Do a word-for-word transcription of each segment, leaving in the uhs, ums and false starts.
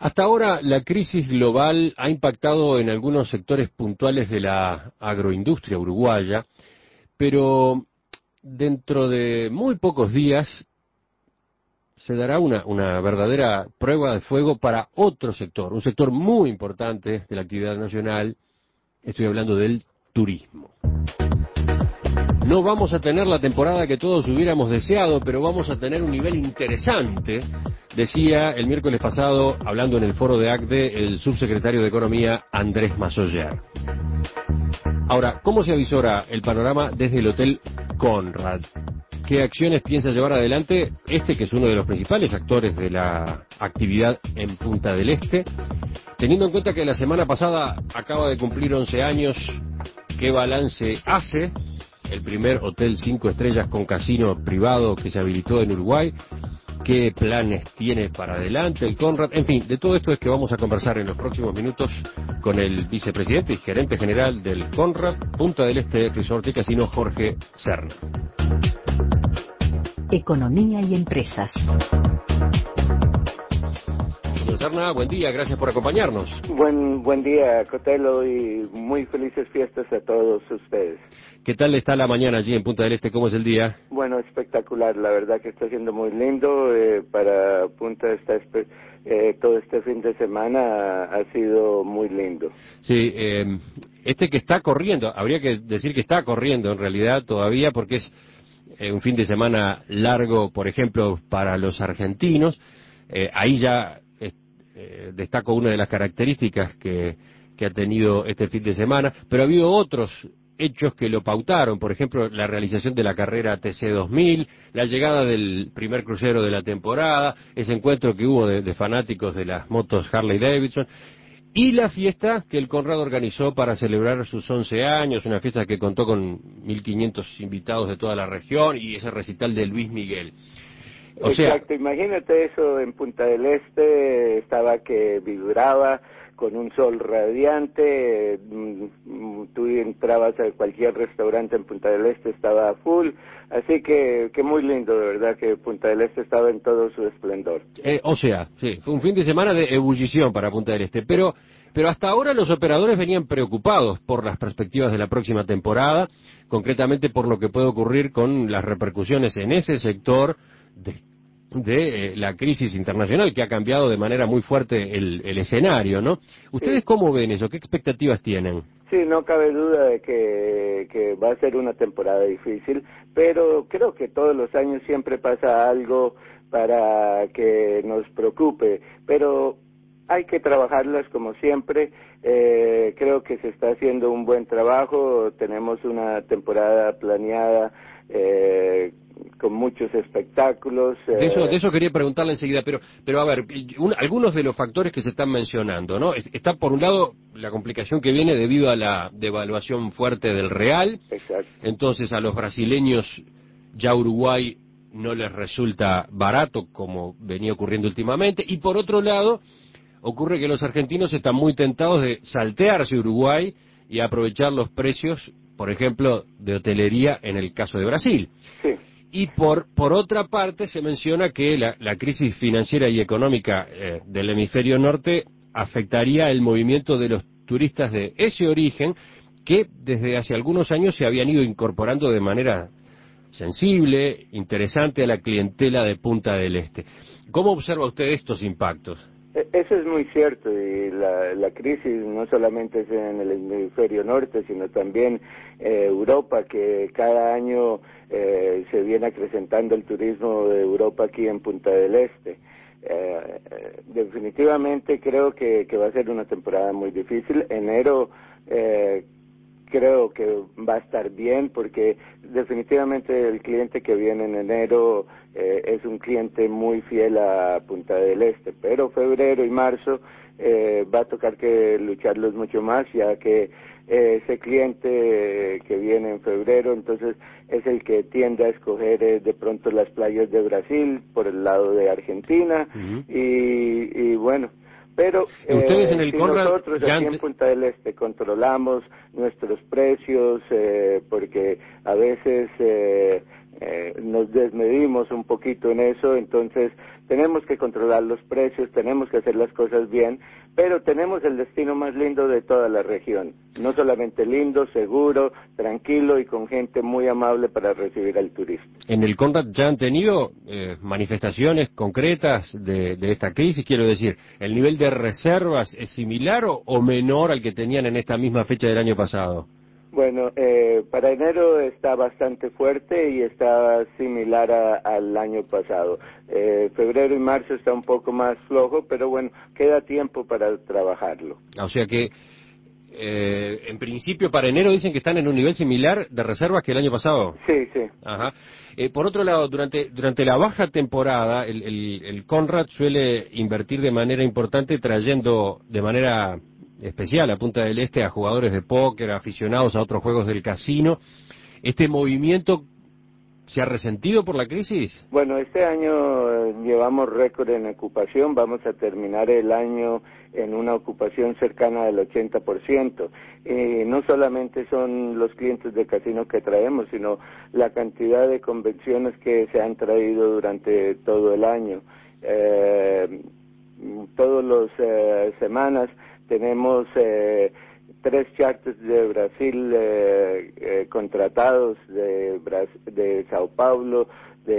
Hasta ahora la crisis global ha impactado en algunos sectores puntuales de la agroindustria uruguaya, pero dentro de muy pocos días se dará una, una verdadera prueba de fuego para otro sector, un sector muy importante de la actividad nacional. Estoy hablando del turismo. No vamos a tener la temporada que todos hubiéramos deseado, pero vamos a tener un nivel interesante, decía el miércoles pasado, hablando en el foro de ACDE, el subsecretario de Economía, Andrés Massoyer. Ahora, ¿cómo se avisora el panorama desde el Hotel Conrad? ¿Qué acciones piensa llevar adelante este, que es uno de los principales actores de la actividad en Punta del Este? Teniendo en cuenta que la semana pasada acaba de cumplir once años, ¿qué balance hace el primer hotel cinco estrellas con casino privado que se habilitó en Uruguay? ¿Qué planes tiene para adelante el Conrad? En fin, de todo esto es que vamos a conversar en los próximos minutos con el vicepresidente y gerente general del Conrad Punta del Este Resort y Casino, Jorge Serna. Economía y empresas. Señor Serna, buen día, gracias por acompañarnos. Buen buen día, Cotelo, y muy felices fiestas a todos ustedes. ¿Qué tal está la mañana allí en Punta del Este? ¿Cómo es el día? Bueno, espectacular, la verdad que está siendo muy lindo. Eh, para Punta está eh, todo este fin de semana ha, ha sido muy lindo. Sí, eh, este que está corriendo, habría que decir que está corriendo en realidad todavía porque es eh, un fin de semana largo, por ejemplo, para los argentinos. Eh, ahí ya eh, eh, destaco una de las características que, que ha tenido este fin de semana, pero ha habido otros hechos que lo pautaron, por ejemplo, la realización de la carrera T C dos mil, la llegada del primer crucero de la temporada, ese encuentro que hubo de, de fanáticos de las motos Harley Davidson, y la fiesta que el Conrad organizó para celebrar sus once años, una fiesta que contó con mil quinientos invitados de toda la región y ese recital de Luis Miguel. O Exacto, sea, imagínate eso en Punta del Este, estaba que vibraba con un sol radiante, tú entrabas a cualquier restaurante en Punta del Este, estaba full, así que, que muy lindo, de verdad, que Punta del Este estaba en todo su esplendor. Eh, o sea, sí, fue un fin de semana de ebullición para Punta del Este, pero, pero hasta ahora los operadores venían preocupados por las perspectivas de la próxima temporada, concretamente por lo que puede ocurrir con las repercusiones en ese sector de, de eh, la crisis internacional que ha cambiado de manera muy fuerte el, el escenario, ¿no? ¿Ustedes Sí. cómo ven eso? ¿Qué expectativas tienen? Sí, no cabe duda de que, que va a ser una temporada difícil, pero creo que todos los años siempre pasa algo para que nos preocupe, pero hay que trabajarlas como siempre. Eh, creo que se está haciendo un buen trabajo, tenemos una temporada planeada eh, con muchos espectáculos. Eh. De eso, de eso quería preguntarle enseguida, pero, pero a ver, un, algunos de los factores que se están mencionando, ¿no? Está por un lado la complicación que viene debido a la devaluación fuerte del real. Exacto. Entonces a los brasileños ya Uruguay no les resulta barato como venía ocurriendo últimamente, y por otro lado ocurre que los argentinos están muy tentados de saltearse Uruguay y aprovechar los precios, por ejemplo, de hotelería en el caso de Brasil. Sí. Y por, por otra parte se menciona que la, la crisis financiera y económica eh, del hemisferio norte afectaría el movimiento de los turistas de ese origen que desde hace algunos años se habían ido incorporando de manera sensible, interesante a la clientela de Punta del Este. ¿Cómo observa usted estos impactos? Eso es muy cierto, y la, la crisis no solamente es en el hemisferio norte, sino también eh, Europa, que cada año eh, se viene acrecentando el turismo de Europa aquí en Punta del Este. Eh, eh, definitivamente creo que, que va a ser una temporada muy difícil. Enero eh, creo que va a estar bien porque definitivamente el cliente que viene en enero eh, es un cliente muy fiel a Punta del Este, pero febrero y marzo eh, va a tocar que lucharlos mucho más, ya que eh, ese cliente que viene en febrero entonces es el que tiende a escoger eh, de pronto las playas de Brasil por el lado de Argentina. Uh-huh. y, y bueno, pero ustedes eh, en el si Conrad nosotros aquí ante... en Punta del Este controlamos nuestros precios, eh, porque a veces eh, eh, nos desmedimos un poquito en eso, entonces tenemos que controlar los precios, tenemos que hacer las cosas bien, pero tenemos el destino más lindo de toda la región, no solamente lindo, seguro, tranquilo y con gente muy amable para recibir al turista. ¿En el Conrad ya han tenido eh, manifestaciones concretas de, de esta crisis? Quiero decir, ¿el nivel de reservas es similar o, o menor al que tenían en esta misma fecha del año pasado? Bueno, eh, para enero está bastante fuerte y está similar a, al año pasado. Eh, febrero y marzo está un poco más flojo, pero bueno, queda tiempo para trabajarlo. O sea que, eh, en principio, para enero dicen que están en un nivel similar de reservas que el año pasado. Sí, sí. Ajá. Eh, por otro lado, durante durante la baja temporada, el, el, el Conrad suele invertir de manera importante trayendo de manera especial a Punta del Este a jugadores de póker, aficionados a otros juegos del casino. ¿Este movimiento se ha resentido por la crisis? Bueno, este año eh, llevamos récord en ocupación, vamos a terminar el año en una ocupación cercana al ochenta por ciento. Y no solamente son los clientes de casino que traemos, sino la cantidad de convenciones que se han traído durante todo el año. Eh, todas las eh, semanas tenemos eh, tres charters de Brasil eh, eh, contratados, de, Bras de Sao Paulo,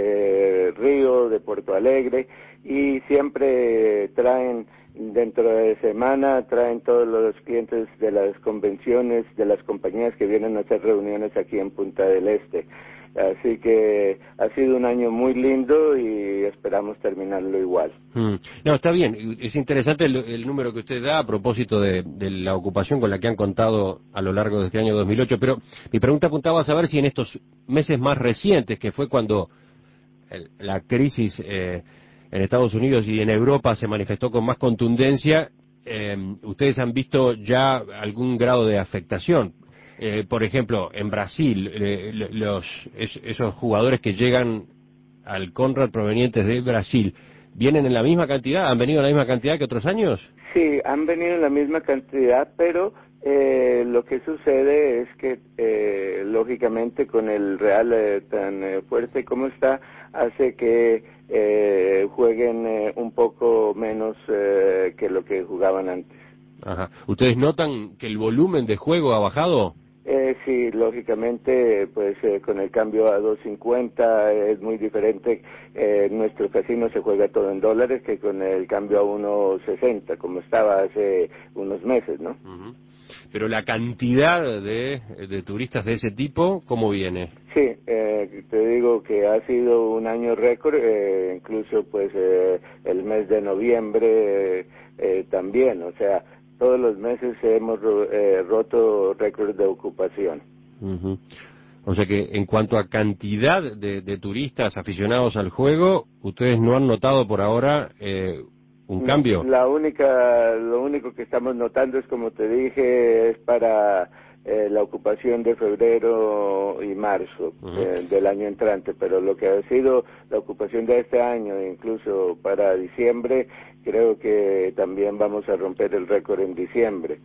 de Río, de Porto Alegre, y siempre traen, dentro de semana, traen todos los clientes de las convenciones, de las compañías que vienen a hacer reuniones aquí en Punta del Este. Así que ha sido un año muy lindo y esperamos terminarlo igual. Mm. No, está bien. Es interesante el, el número que usted da a propósito de, de la ocupación con la que han contado a lo largo de este año dos mil ocho, pero mi pregunta apuntaba a saber si en estos meses más recientes, que fue cuando el, la crisis eh, en Estados Unidos y en Europa se manifestó con más contundencia, eh, ustedes han visto ya algún grado de afectación. Eh, por ejemplo, en Brasil, eh, los es, esos jugadores que llegan al Conrad provenientes de Brasil, ¿vienen en la misma cantidad? ¿Han venido en la misma cantidad que otros años? Sí, han venido en la misma cantidad, pero eh, lo que sucede es que, eh, lógicamente, con el real eh, tan eh, fuerte como está, hace que eh, jueguen eh, un poco menos eh, que lo que jugaban antes. Ajá. ¿Ustedes notan que el volumen de juego ha bajado? Eh, sí, lógicamente, pues eh, con el cambio a dos cincuenta es muy diferente. Eh, nuestro casino se juega todo en dólares que con el cambio a uno sesenta, como estaba hace unos meses, ¿no? Uh-huh. Pero la cantidad de, de turistas de ese tipo, ¿cómo viene? Sí, eh, te digo que ha sido un año récord, eh, incluso pues eh, el mes de noviembre eh, también, o sea, todos los meses hemos eh, roto récords de ocupación. Uh-huh. O sea que en cuanto a cantidad de, de turistas aficionados al juego, ustedes no han notado por ahora eh, un cambio. La única, lo único que estamos notando es, como te dije, es para eh, la ocupación de febrero y marzo uh-huh. eh, del año entrante, pero lo que ha sido la ocupación de este año, incluso para diciembre, creo que también vamos a romper el récord en diciembre.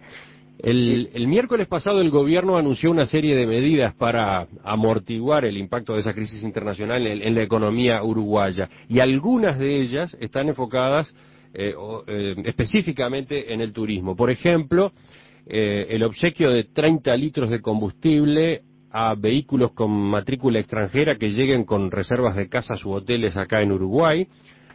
El, el miércoles pasado el gobierno anunció una serie de medidas para amortiguar el impacto de esa crisis internacional en, en la economía uruguaya, y algunas de ellas están enfocadas eh, o, eh, específicamente en el turismo. Por ejemplo, eh, el obsequio de treinta litros de combustible a vehículos con matrícula extranjera que lleguen con reservas de casas u hoteles acá en Uruguay,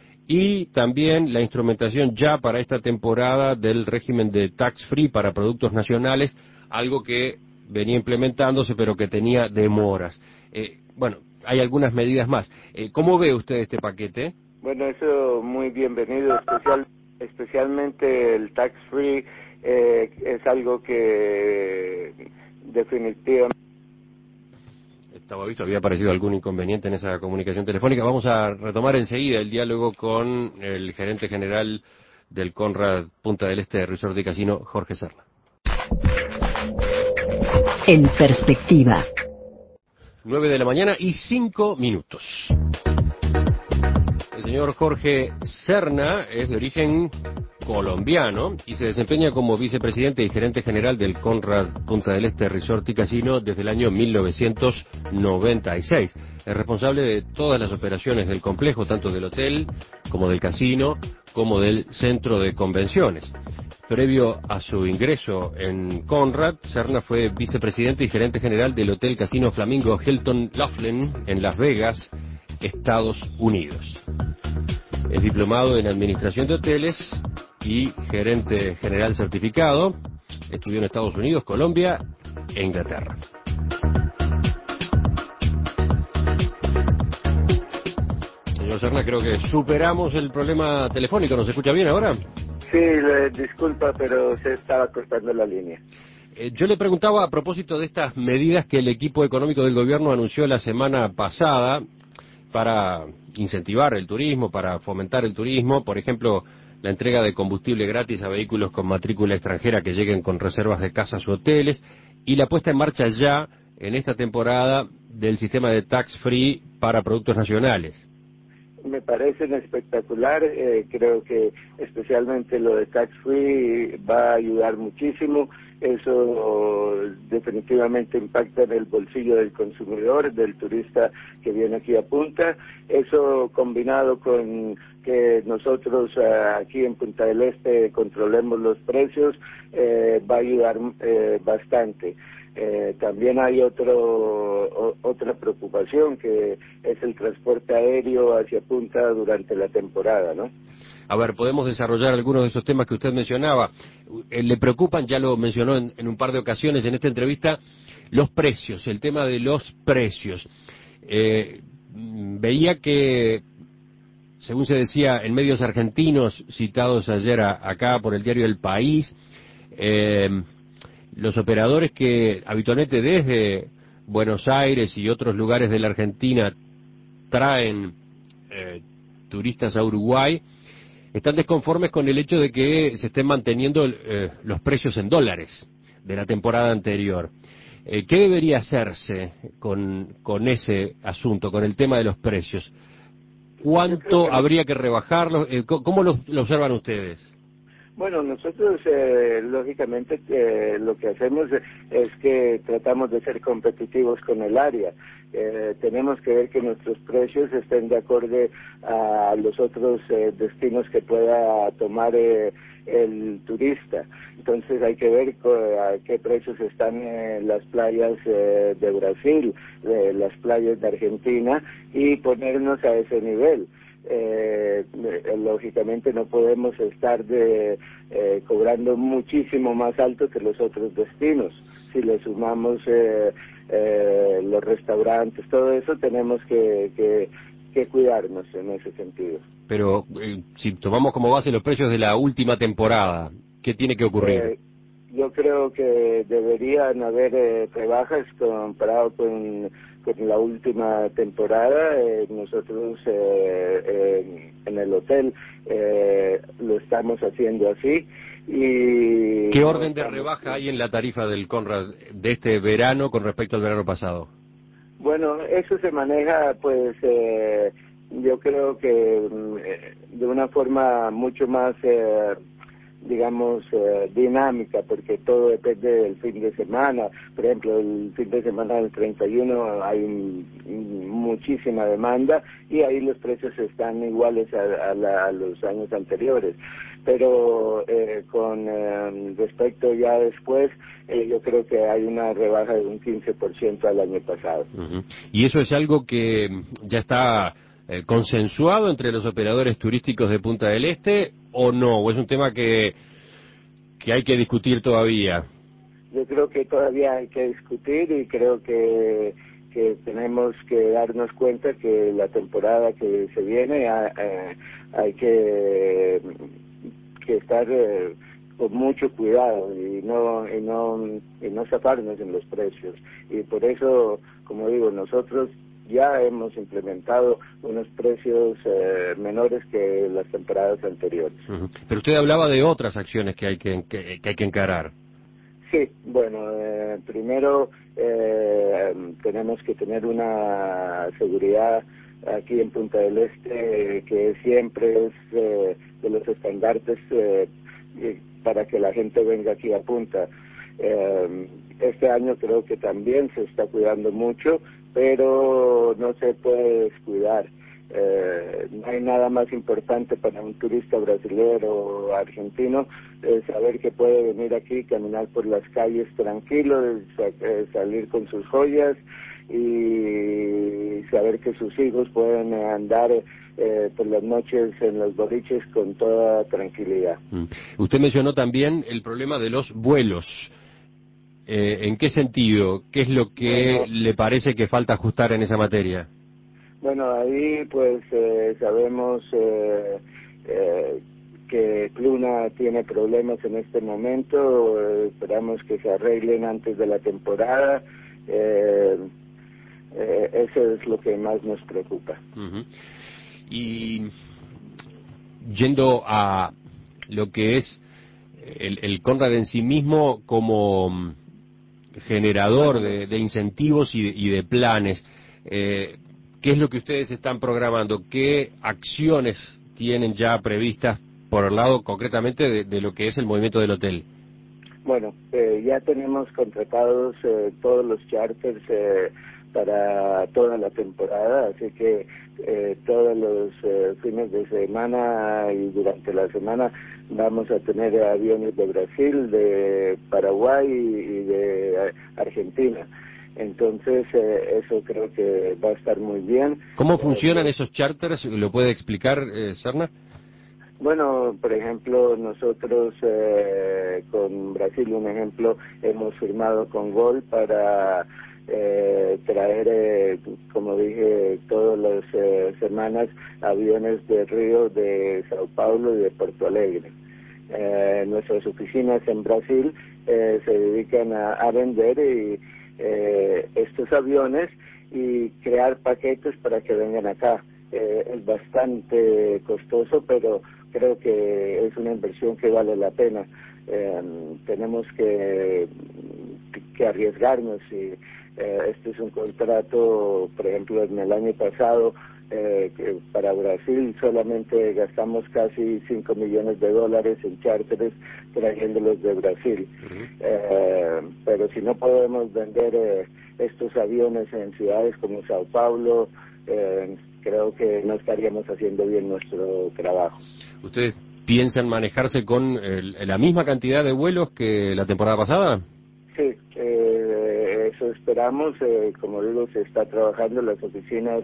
y también la instrumentación ya para esta temporada del régimen de tax free para productos nacionales, algo que venía implementándose pero que tenía demoras. Eh, bueno, hay algunas medidas más. Eh, ¿Cómo ve usted este paquete? Bueno, eso muy bienvenido, especial, especialmente el tax free eh, es algo que definitivamente... Estaba visto, había aparecido algún inconveniente en esa comunicación telefónica. Vamos a retomar enseguida el diálogo con el gerente general del Conrad Punta del Este Resort y Casino, Jorge Serna. En perspectiva. Nueve de la mañana y cinco minutos. El señor Jorge Serna es de origen colombiano y se desempeña como vicepresidente y gerente general del Conrad Punta del Este Resort y Casino desde el año mil novecientos noventa y seis. Es responsable de todas las operaciones del complejo, tanto del hotel como del casino, como del centro de convenciones. Previo a su ingreso en Conrad, Serna fue vicepresidente y gerente general del Hotel Casino Flamingo Hilton Laughlin en Las Vegas, Estados Unidos. Es diplomado en Administración de Hoteles y gerente general certificado. Estudió en Estados Unidos, Colombia e Inglaterra. Señor Serna, creo que superamos el problema telefónico. ¿Nos escucha bien ahora? Sí, le, disculpa, pero se estaba cortando la línea. Eh, yo le preguntaba a propósito de estas medidas que el equipo económico del gobierno anunció la semana pasada para incentivar el turismo, para fomentar el turismo, por ejemplo, la entrega de combustible gratis a vehículos con matrícula extranjera que lleguen con reservas de casas u hoteles, y la puesta en marcha ya, en esta temporada, del sistema de tax free para productos nacionales. Me parecen espectacular, eh, creo que especialmente lo de tax free va a ayudar muchísimo. Eso definitivamente impacta en el bolsillo del consumidor, del turista que viene aquí a Punta. Eso combinado con que nosotros uh, aquí en Punta del Este controlemos los precios, eh, va a ayudar eh, bastante. Eh, también hay otro o, otra preocupación, que es el transporte aéreo hacia Punta durante la temporada, ¿no? A ver, podemos desarrollar algunos de esos temas que usted mencionaba. Eh, le preocupan, ya lo mencionó en, en un par de ocasiones en esta entrevista, los precios, el tema de los precios. Eh, veía que, según se decía en medios argentinos citados ayer a, acá por el diario El País, eh, los operadores que habitualmente desde Buenos Aires y otros lugares de la Argentina traen eh, turistas a Uruguay, están desconformes con el hecho de que se estén manteniendo eh, los precios en dólares de la temporada anterior. Eh, ¿Qué debería hacerse con, con ese asunto, con el tema de los precios? ¿Cuánto que habría que rebajarlos? Eh, ¿Cómo lo, lo observan ustedes? Bueno, nosotros eh, lógicamente eh, lo que hacemos es que tratamos de ser competitivos con el área. Eh, tenemos que ver que nuestros precios estén de acorde a los otros eh, destinos que pueda tomar eh, el turista. Entonces hay que ver a qué precios están eh, las playas eh, de Brasil, eh, las playas de Argentina, y ponernos a ese nivel. Eh, eh, lógicamente no podemos estar de, eh, cobrando muchísimo más alto que los otros destinos. Si le sumamos eh, eh, los restaurantes, todo eso, tenemos que, que, que cuidarnos en ese sentido. Pero eh, si tomamos como base los precios de la última temporada, ¿qué tiene que ocurrir? Eh, yo creo que deberían haber eh, rebajas comparado con, con la última temporada. Eh, nosotros eh, eh, en el hotel eh, lo estamos haciendo así. Y ¿qué orden de rebaja hay en la tarifa del Conrad de este verano con respecto al verano pasado? Bueno, eso se maneja, pues, eh, yo creo que eh, de una forma mucho más eh, digamos, eh, dinámica, porque todo depende del fin de semana. Por ejemplo, el fin de semana del treinta y uno hay un, muchísima demanda y ahí los precios están iguales a, a, la, a los años anteriores. Pero eh, con eh, respecto ya después, eh, yo creo que hay una rebaja de un quince por ciento al año pasado. Uh-huh. ¿Y eso es algo que ya está eh, consensuado entre los operadores turísticos de Punta del Este o no? ¿O es un tema que, que hay que discutir todavía? Yo creo que todavía hay que discutir y creo que que tenemos que darnos cuenta que la temporada que se viene eh, hay que, que estar eh, con mucho cuidado y no y no y no zafarnos en los precios, y por eso, como digo, nosotros ya hemos implementado unos precios eh, menores que las temporadas anteriores. Uh-huh. Pero usted hablaba de otras acciones que hay que, que, que hay que encarar. Sí, bueno, eh, primero eh, tenemos que tener una seguridad aquí en Punta del Este, eh, que siempre es eh, de los estandartes eh, para que la gente venga aquí a Punta. Eh, este año creo que también se está cuidando mucho, pero no se puede descuidar. Eh, no hay nada más importante para un turista brasileño o argentino eh, saber que puede venir aquí, caminar por las calles tranquilo, eh, salir con sus joyas y saber que sus hijos pueden andar eh, por las noches en los boliches con toda tranquilidad. Mm. Usted mencionó también el problema de los vuelos. Eh, ¿En qué sentido? ¿Qué es lo que Bueno, le parece que falta ajustar en esa materia? Bueno, ahí pues eh, sabemos eh, eh, que Pluna tiene problemas en este momento, eh, esperamos que se arreglen antes de la temporada, eh, eh, eso es lo que más nos preocupa. Uh-huh. Y yendo a lo que es el, el Conrad en sí mismo como generador Bueno, de, de incentivos y de, y de planes, eh, ¿qué es lo que ustedes están programando? ¿Qué acciones tienen ya previstas por el lado concretamente de, de lo que es el movimiento del hotel? Bueno, eh, ya tenemos contratados eh, todos los charters eh, para toda la temporada, así que eh, todos los eh, fines de semana y durante la semana vamos a tener aviones de Brasil, de Paraguay y de eh, Argentina. Entonces, eh, eso creo que va a estar muy bien. ¿Cómo Eh, funcionan esos charters? ¿Lo puede explicar, eh, Serna? Bueno, por ejemplo, nosotros eh, con Brasil, un ejemplo, hemos firmado con Gol para eh, traer, eh, como dije, todas las eh, semanas aviones de Río, de Sao Paulo y de Porto Alegre. Eh, nuestras oficinas en Brasil eh, se dedican a, a vender y, eh, estos aviones y crear paquetes para que vengan acá. Eh, es bastante costoso, pero creo que es una inversión que vale la pena. Eh, tenemos que, que arriesgarnos y eh, este es un contrato, por ejemplo, en el año pasado eh, que para Brasil solamente gastamos casi cinco millones de dólares en charters trayéndolos de Brasil. Uh-huh. Eh, pero si no podemos vender eh, estos aviones en ciudades como Sao Paulo, eh, creo que no estaríamos haciendo bien nuestro trabajo. ¿Ustedes piensan manejarse con el, la misma cantidad de vuelos que la temporada pasada? Sí, eh, eso esperamos. Eh, como digo, se está trabajando, las oficinas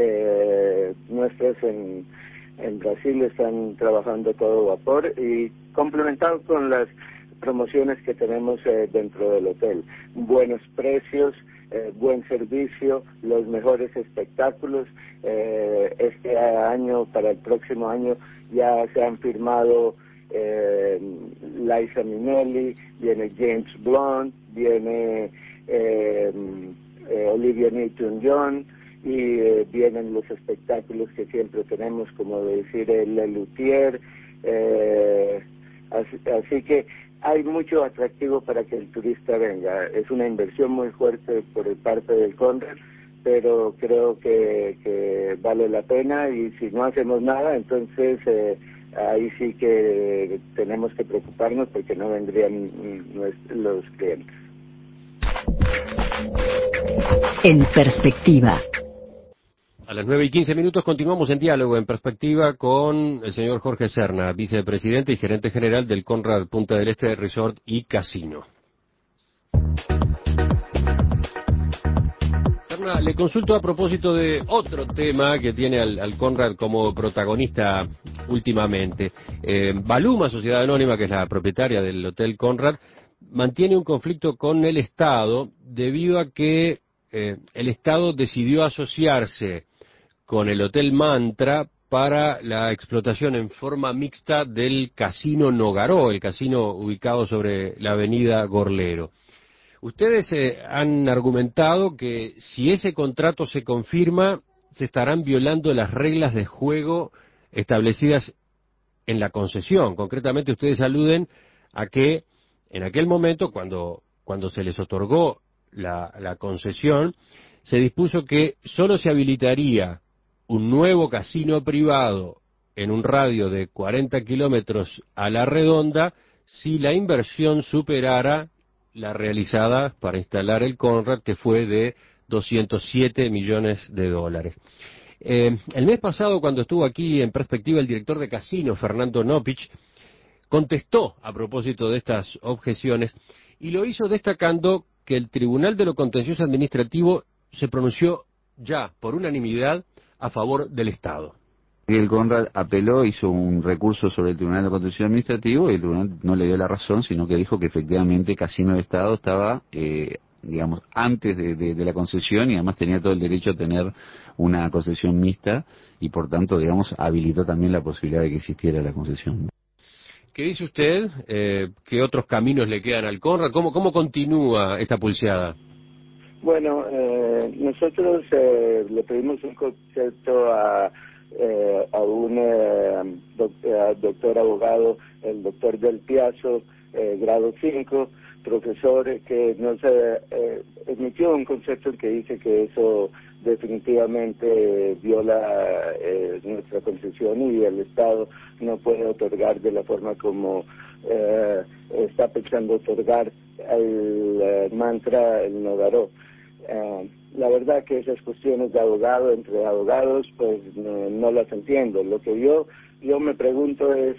eh, nuestras en, en Brasil están trabajando a todo vapor y complementado con las promociones que tenemos eh, dentro del hotel. Buenos precios, eh, buen servicio, los mejores espectáculos. Eh, este año, para el próximo año, ya se han firmado eh, Liza Minnelli, viene James Blunt, viene eh, eh, Olivia Newton-John y eh, vienen los espectáculos que siempre tenemos, como decir el Luthier, eh, así, así que hay mucho atractivo para que el turista venga. Es una inversión muy fuerte por parte del Conrad, pero creo que, que vale la pena y si no hacemos nada, entonces eh, ahí sí que tenemos que preocuparnos porque no vendrían los clientes. En perspectiva. A las nueve y quince minutos continuamos en diálogo en perspectiva con el señor Jorge Serna, vicepresidente y gerente general del Conrad Punta del Este Resort y Casino. Serna, le consulto a propósito de otro tema que tiene al, al Conrad como protagonista últimamente. Eh, Baluma, Sociedad Anónima, que es la propietaria del Hotel Conrad, mantiene un conflicto con el Estado debido a que eh, el Estado decidió asociarse con el Hotel Mantra para la explotación en forma mixta del Casino Nogaró, el casino ubicado sobre la avenida Gorlero. Ustedes eh, han argumentado que si ese contrato se confirma, se estarán violando las reglas de juego establecidas en la concesión. Concretamente, ustedes aluden a que en aquel momento, cuando, cuando se les otorgó la, la concesión, se dispuso que solo se habilitaría un nuevo casino privado en un radio de cuarenta kilómetros a la redonda si la inversión superara la realizada para instalar el Conrad, que fue de doscientos siete millones de dólares. Eh, el mes pasado, cuando estuvo aquí en Perspectiva el director de Casino, Fernando Nopich, contestó a propósito de estas objeciones y lo hizo destacando que el Tribunal de lo Contencioso Administrativo se pronunció ya por unanimidad a favor del Estado. El Conrad apeló, hizo un recurso sobre el Tribunal de Contencioso Administrativo y el Tribunal no le dio la razón, sino que dijo que efectivamente Casino del Estado estaba, eh, digamos, antes de, de, de la concesión y además tenía todo el derecho a tener una concesión mixta y por tanto, digamos, habilitó también la posibilidad de que existiera la concesión. ¿Qué dice usted? Eh, ¿Qué otros caminos le quedan al Conrad? ¿Cómo, cómo continúa esta pulseada? Bueno, eh, nosotros eh, le pedimos un concepto a, eh, a un eh, doc, a doctor abogado, el doctor Del Piazzo, eh, grado cinco, profesor, eh, que nos eh, eh, emitió un concepto que dice que eso definitivamente viola eh, nuestra concesión y el Estado no puede otorgar de la forma como eh, está pensando otorgar al eh, mantra el Nogaró. Eh, la verdad que esas cuestiones de abogado entre abogados pues no, no las entiendo. Lo que yo yo me pregunto es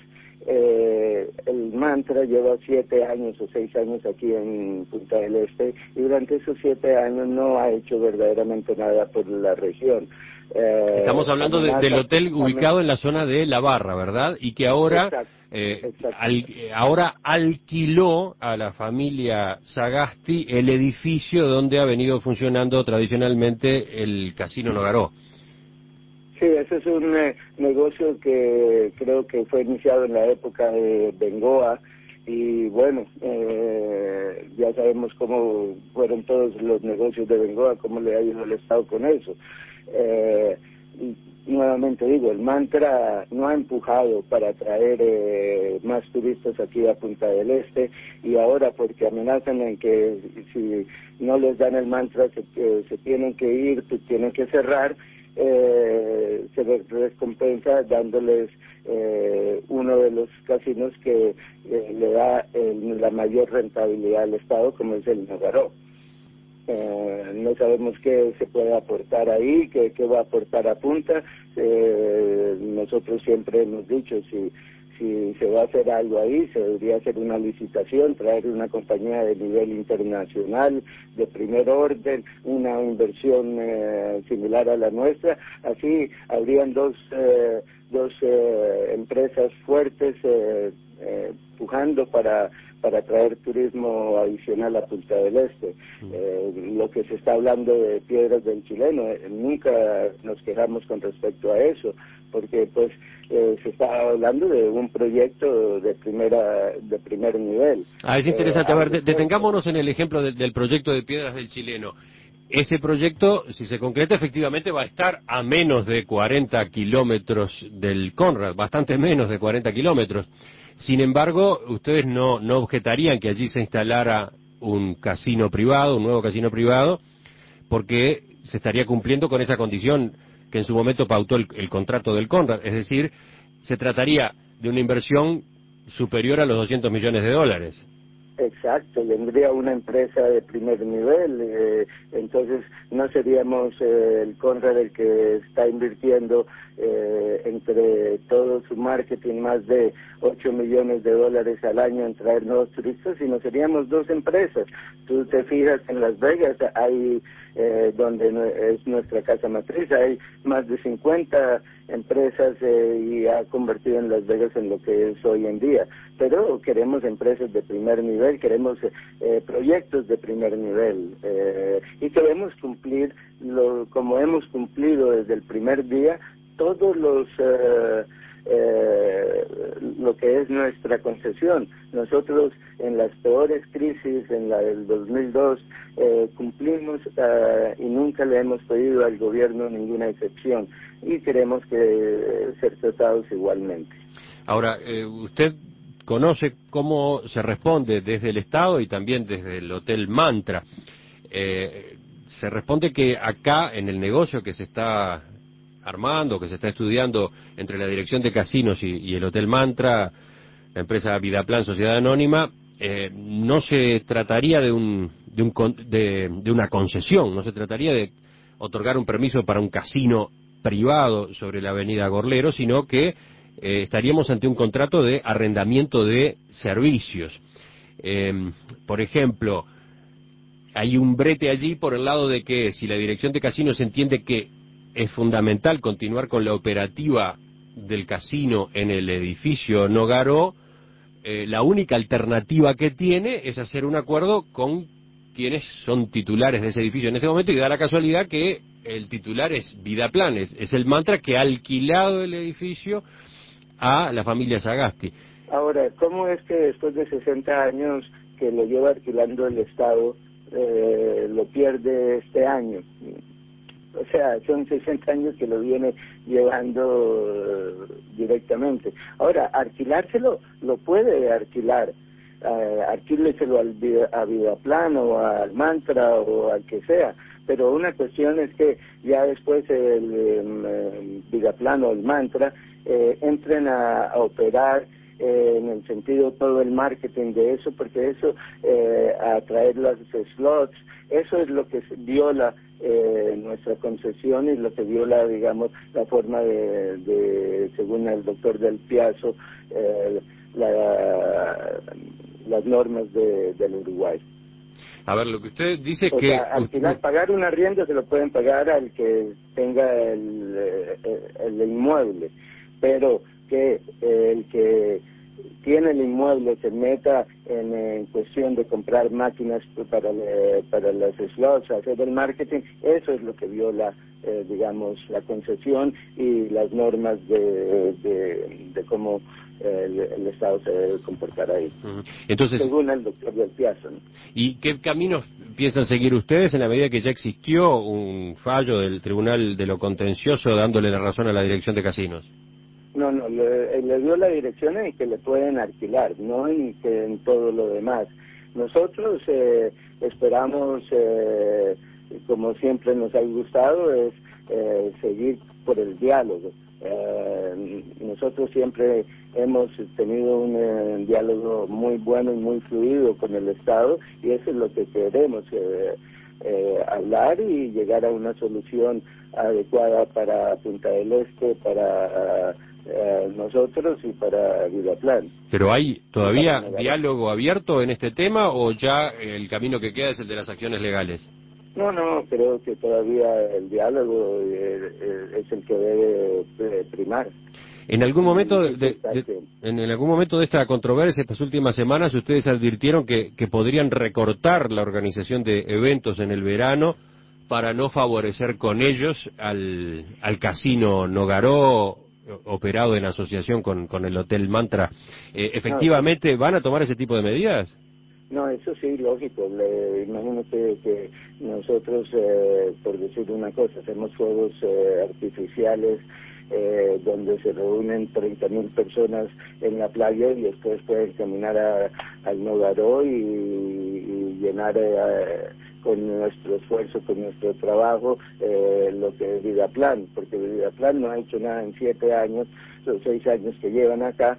eh, el mantra lleva siete años o seis años aquí en Punta del Este y durante esos siete años no ha hecho verdaderamente nada por la región. Eh, Estamos hablando amenaza, de, del hotel ubicado amenaza. en la zona de La Barra, ¿verdad? Y que ahora exacto, eh, exacto. Al, ahora alquiló a la familia Sagasti el edificio donde ha venido funcionando tradicionalmente el Casino Nogaró. Sí, ese es un eh, negocio que creo que fue iniciado en la época de Bengoa y bueno, eh, ya sabemos cómo fueron todos los negocios de Bengoa, cómo le ha ido el Estado con eso. Eh, y nuevamente digo, el mantra no ha empujado para traer eh, más turistas aquí a Punta del Este y ahora porque amenazan en que si no les dan el mantra se, eh, se tienen que ir, se tienen que cerrar. Eh, se les recompensa dándoles eh, uno de los casinos que eh, le da el, la mayor rentabilidad al Estado, como es el Nogaró. Eh, no sabemos qué se puede aportar ahí, qué, qué va a aportar a Punta. Eh, nosotros siempre hemos dicho, si si se va a hacer algo ahí, se debería hacer una licitación, traer una compañía de nivel internacional, de primer orden, una inversión eh, similar a la nuestra. Así habrían dos, eh, dos eh, empresas fuertes eh, eh, pujando para para traer turismo adicional a Punta del Este. Eh, lo que se está hablando de Piedras del Chileno, eh, nunca nos quejamos con respecto a eso, porque pues eh, se está hablando de un proyecto de primera de primer nivel. Ah, es interesante. Eh, a ver, de, detengámonos en el ejemplo de, del proyecto de Piedras del Chileno. Ese proyecto, si se concreta, efectivamente va a estar a menos de cuarenta kilómetros del Conrad, bastante menos de cuarenta kilómetros. Sin embargo, ustedes no, no objetarían que allí se instalara un casino privado, un nuevo casino privado, porque se estaría cumpliendo con esa condición que en su momento pautó el, el contrato del Conrad. Es decir, se trataría de una inversión superior a los doscientos millones de dólares. Exacto, vendría una empresa de primer nivel, eh, entonces no seríamos eh, el Conrad el que está invirtiendo eh, entre todo su marketing más de ocho millones de dólares al año en traer nuevos turistas, sino seríamos dos empresas. Tú te fijas en Las Vegas, hay eh, donde es nuestra casa matriz, hay más de cincuenta empresas eh, y ha convertido en Las Vegas en lo que es hoy en día, pero queremos empresas de primer nivel, queremos eh, proyectos de primer nivel eh, y queremos cumplir lo, como hemos cumplido desde el primer día todos los eh, eh, lo que es nuestra concesión. Nosotros en las peores crisis, en la del dos mil dos, eh, cumplimos eh, y nunca le hemos pedido al gobierno ninguna excepción y queremos que eh, ser tratados igualmente. Ahora, eh, usted conoce cómo se responde desde el Estado y también desde el Hotel Mantra. Eh, se responde que acá, en el negocio que se está armando, que se está estudiando entre la Dirección de Casinos y, y el Hotel Mantra, la empresa Vidaplan Sociedad Anónima, eh, no se trataría de, un, de, un, de, de una concesión, no se trataría de otorgar un permiso para un casino privado sobre la avenida Gorlero, sino que eh, estaríamos ante un contrato de arrendamiento de servicios. Eh, por ejemplo, hay un brete allí por el lado de que si la Dirección de Casinos entiende que es fundamental continuar con la operativa del casino en el edificio Nogaró, eh, la única alternativa que tiene es hacer un acuerdo con quienes son titulares de ese edificio en este momento, y da la casualidad que el titular es Vidaplan, es, es el Mantra que ha alquilado el edificio a la familia Sagasti. Ahora, ¿cómo es que después de sesenta años que lo lleva alquilando el Estado, eh, lo pierde este año? O sea, son sesenta años que lo viene llevando uh, directamente. Ahora, alquilárselo, lo puede alquilar. Uh, alquíleselo al, a Vidaplan o al Mantra o al que sea. Pero una cuestión es que ya después el, el, el Vidaplan o el Mantra eh, entren a, a operar eh, en el sentido todo el marketing de eso, porque eso, eh, a traer los slots, eso es lo que viola eh, nuestra concesión y lo que viola, digamos, la forma de, de según el doctor Del Piazzo, eh, la, las normas de, del Uruguay. A ver, lo que usted dice es o que... sea, alquilar, pagar un arriendo se lo pueden pagar al que tenga el, el, el inmueble, pero que el que tiene el inmueble se meta en, en cuestión de comprar máquinas para, para las slots, hacer el marketing, eso es lo que viola, eh, digamos, la concesión y las normas de, de, de cómo el, el Estado se debe comportar ahí. Uh-huh. Entonces, según el doctor Del Piazzo, ¿no? ¿Y qué caminos piensan seguir ustedes en la medida que ya existió un fallo del Tribunal de lo Contencioso dándole la razón a la Dirección de Casinos? No, no, le, le dio la dirección en que le pueden alquilar, no en que en todo lo demás. Nosotros eh, esperamos, eh, como siempre nos ha gustado, es eh, seguir por el diálogo. Eh, nosotros siempre hemos tenido un eh, diálogo muy bueno y muy fluido con el Estado, y eso es lo que queremos, eh, eh, hablar y llegar a una solución adecuada para Punta del Este, para eh, nosotros y para Vidaplan. ¿Pero hay todavía diálogo abierto en este tema o ya el camino que queda es el de las acciones legales? No, no, creo que todavía el diálogo eh, eh, es el que debe eh, primar. En algún momento de, de, de, en, en algún momento de esta controversia, estas últimas semanas, ustedes advirtieron que, que podrían recortar la organización de eventos en el verano para no favorecer con ellos al, al casino Nogaró, operado en asociación con, con el Hotel Mantra. Eh, ¿Efectivamente van a tomar ese tipo de medidas? No, eso sí, lógico. Le, imagínate que nosotros, eh, por decir una cosa, hacemos fuegos eh, artificiales eh, donde se reúnen treinta mil personas en la playa y después pueden caminar a, al Nogaró y, y llenar eh, con nuestro esfuerzo, con nuestro trabajo, eh, lo que es Vidaplan, porque Vidaplan no ha hecho nada en siete años, los seis años que llevan acá.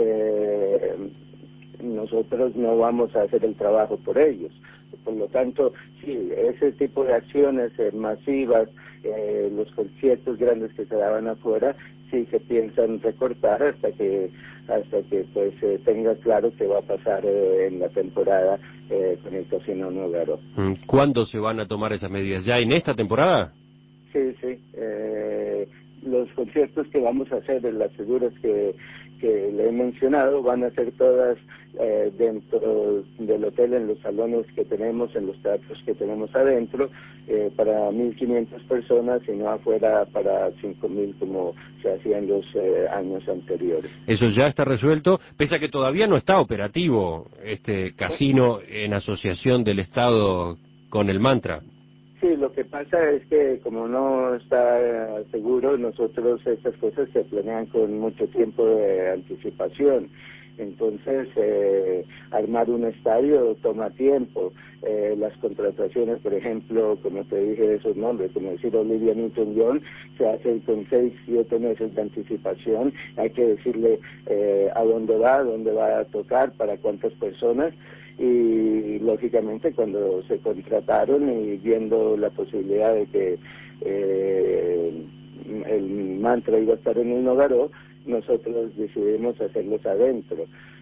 Eh, nosotros no vamos a hacer el trabajo por ellos. Por lo tanto, sí, ese tipo de acciones eh, masivas, eh, los conciertos grandes que se daban afuera, sí se piensan recortar hasta que hasta que pues eh, tenga claro qué va a pasar eh, en la temporada eh, con el Casino Nogaró. ¿Cuándo se van a tomar esas medidas? ¿Ya en esta temporada? Sí, sí. Eh, los conciertos que vamos a hacer en las figuras que, que le he mencionado van a ser todas eh, dentro del hotel, en los salones que tenemos, en los teatros que tenemos adentro, eh, para mil quinientas personas y no afuera para cinco mil como se hacía en los eh, años anteriores. Eso ya está resuelto, pese a que todavía no está operativo este casino en asociación del Estado con el Mantra. Sí, lo que pasa es que como no está eh, seguro, nosotros estas cosas se planean con mucho tiempo de anticipación. Entonces, eh, armar un estadio toma tiempo. Eh, las contrataciones, por ejemplo, como te dije de esos nombres, como decir Olivia Newton-John, se hace con seis, siete meses de anticipación. Hay que decirle eh, a dónde va, dónde va a tocar, para cuántas personas. Y lógicamente cuando se contrataron y viendo la posibilidad de que eh, el Mantra iba a estar en el Nogaró, nosotros decidimos hacerlos adentro,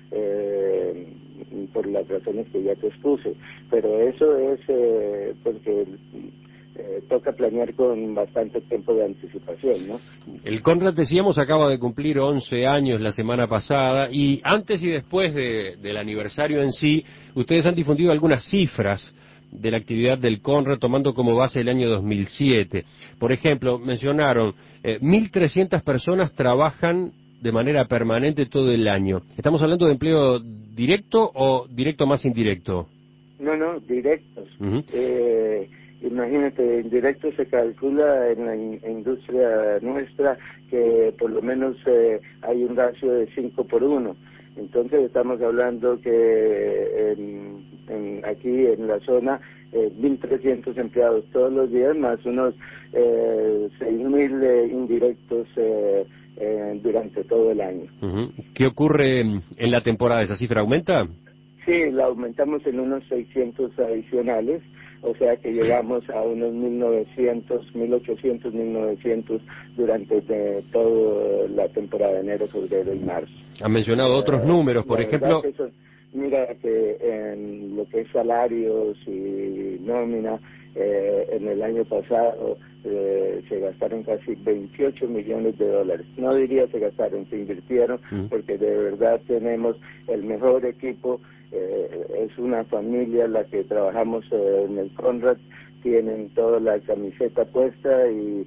eh, por las razones que ya te expuse. Pero eso es eh, porque eh, toca planear con bastante tiempo de anticipación, ¿no? El Conrad, decíamos, acaba de cumplir once años la semana pasada, y antes y después de, del aniversario en sí, ustedes han difundido algunas cifras de la actividad del Conrad tomando como base el año dos mil siete. Por ejemplo, mencionaron eh, mil trescientas personas trabajan de manera permanente todo el año. ¿Estamos hablando de empleo directo o directo más indirecto? No, no, directos. Uh-huh. eh, Imagínate, en directo se calcula en la in industria nuestra que por lo menos eh, hay un ratio de cinco por uno. Entonces estamos hablando que en, en, aquí en la zona eh, mil trescientos empleados todos los días, más unos eh, seis mil eh, indirectos eh, eh, durante todo el año. Uh-huh. ¿Qué ocurre en la temporada? ¿Esa cifra aumenta? Sí, la aumentamos en unos seiscientos adicionales, o sea que llegamos a unos mil novecientos, mil ochocientos, mil novecientos durante de, toda la temporada de enero, febrero y marzo. Han mencionado eh, otros números, por ejemplo. Que eso, mira que en lo que es salarios y nómina, eh, en el año pasado eh, se gastaron casi veintiocho millones de dólares. No diría se gastaron, se invirtieron, mm. porque de verdad tenemos el mejor equipo. Eh, es una familia la que trabajamos eh, en el Conrad, tienen toda la camiseta puesta y,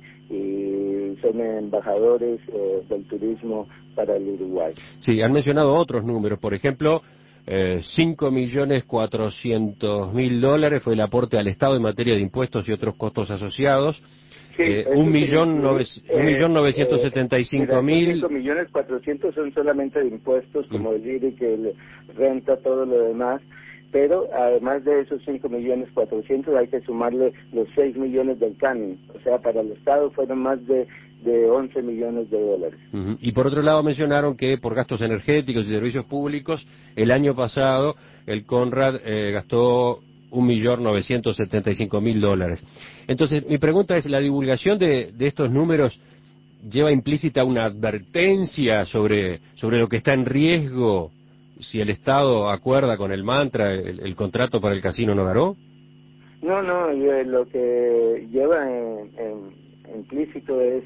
y son embajadores eh, del turismo para el Uruguay. Sí, han mencionado otros números, por ejemplo, eh, cinco millones cuatrocientos mil dólares fue el aporte al Estado en materia de impuestos y otros costos asociados. Sí, eh, un millón nove, un millón novecientos setenta y cinco mil. cinco millones cuatrocientos son solamente de impuestos, como el I R I, que le renta, todo lo demás. Pero además de esos cinco millones cuatrocientos hay que sumarle los seis millones del canon. O sea, para el Estado fueron más de, de once millones de dólares. Uh-huh. Y por otro lado mencionaron que por gastos energéticos y servicios públicos, el año pasado el Conrad eh, gastó un millón novecientos setenta y cinco mil dólares. Entonces, mi pregunta es, ¿la divulgación de, de estos números lleva implícita una advertencia sobre, sobre lo que está en riesgo si el Estado acuerda con el Mantra el, el contrato para el Casino Nogaró? No, no, lo que lleva en, en, implícito es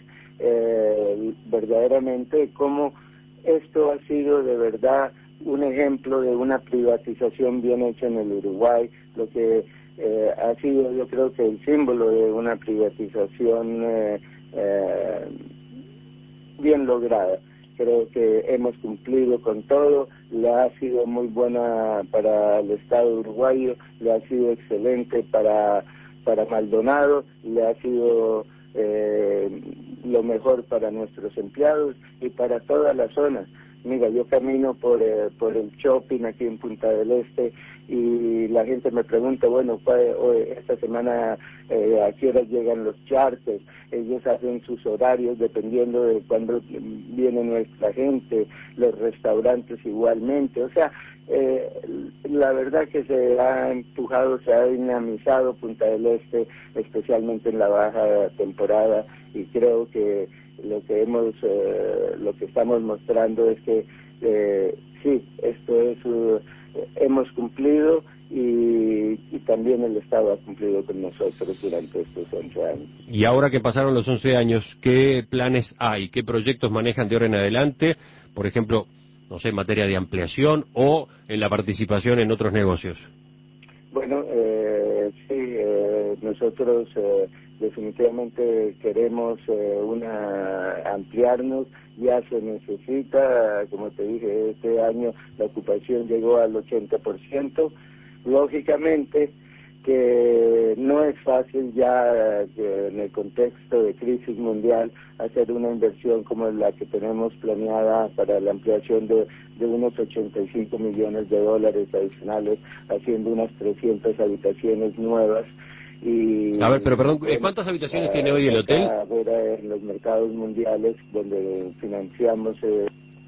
eh, verdaderamente cómo esto ha sido de verdad un ejemplo de una privatización bien hecha en el Uruguay, lo que eh, ha sido, yo creo que el símbolo de una privatización eh, eh, bien lograda. Creo que hemos cumplido con todo, le ha sido muy buena para el Estado uruguayo, le ha sido excelente para, para Maldonado, le ha sido eh, lo mejor para nuestros empleados y para toda la zona. Mira, yo camino por, eh, por el shopping aquí en Punta del Este y la gente me pregunta, bueno, hoy, esta semana eh, a qué horas llegan los charters. Ellos hacen sus horarios dependiendo de cuándo viene nuestra gente, los restaurantes igualmente. O sea, eh, la verdad que se ha empujado, se ha dinamizado Punta del Este, especialmente en la baja temporada, y creo que lo que hemos eh, lo que estamos mostrando es que eh, sí, esto es uh, hemos cumplido y, y también el Estado ha cumplido con nosotros durante estos once años. Y ahora que pasaron los once años, ¿qué planes hay? ¿Qué proyectos manejan de ahora en adelante? Por ejemplo, no sé, en materia de ampliación o en la participación en otros negocios. Bueno, eh, sí, eh, nosotros eh, definitivamente queremos eh, una ampliarnos, ya se necesita, como te dije, este año la ocupación llegó al ochenta por ciento, lógicamente que no es fácil ya que en el contexto de crisis mundial hacer una inversión como la que tenemos planeada para la ampliación de, de unos ochenta y cinco millones de dólares adicionales, haciendo unas trescientas habitaciones nuevas. Y, a ver, pero perdón, bueno, ¿cuántas habitaciones eh, tiene hoy el hotel? Ahora en los mercados mundiales donde financiamos... Eh,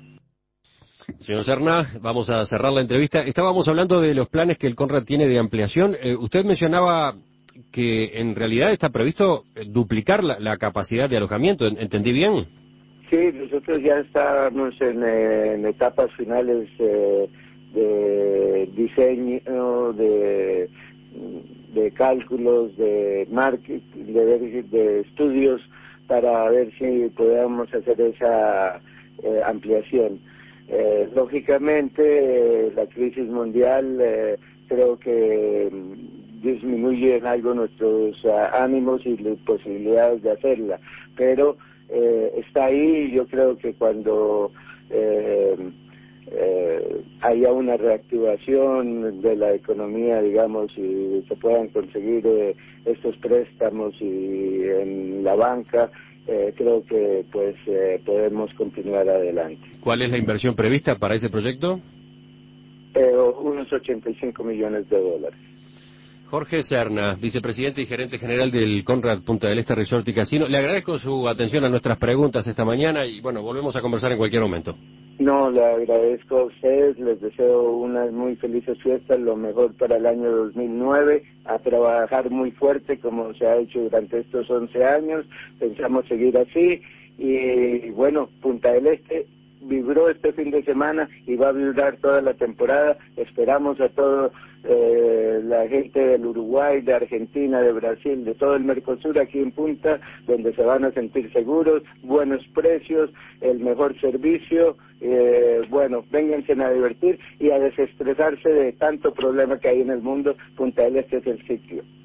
Señor Serna, vamos a cerrar la entrevista. Estábamos hablando de los planes que el Conrad tiene de ampliación. Eh, usted mencionaba que en realidad está previsto eh, duplicar la, la capacidad de alojamiento. ¿Entendí bien? Sí, nosotros ya estábamos en, eh, en etapas finales eh, de diseño, de, de cálculos, de marketing, de, de estudios para ver si podemos hacer esa eh, ampliación. Eh, lógicamente, eh, la crisis mundial eh, creo que disminuye en algo nuestros uh, ánimos y las posibilidades de hacerla, pero eh, está ahí. Yo creo que cuando eh, eh, haya una reactivación de la economía, digamos, y se puedan conseguir eh, estos préstamos y en la banca, eh, creo que pues eh, podemos continuar adelante. ¿Cuál es la inversión prevista para ese proyecto? Eh, unos ochenta y cinco millones de dólares. Jorge Serna, vicepresidente y gerente general del Conrad Punta del Este Resort y Casino. Le agradezco su atención a nuestras preguntas esta mañana y bueno, volvemos a conversar en cualquier momento. No, le agradezco a ustedes, les deseo unas muy felices fiestas, lo mejor para el año dos mil nueve, a trabajar muy fuerte como se ha hecho durante estos once años, pensamos seguir así y bueno, Punta del Este vibró este fin de semana y va a vibrar toda la temporada. Esperamos a toda eh, la gente del Uruguay, de Argentina, de Brasil, de todo el Mercosur aquí en Punta, donde se van a sentir seguros, buenos precios, el mejor servicio. Eh, bueno, vénganse a divertir y a desestresarse de tanto problema que hay en el mundo. Punta del Este es el sitio.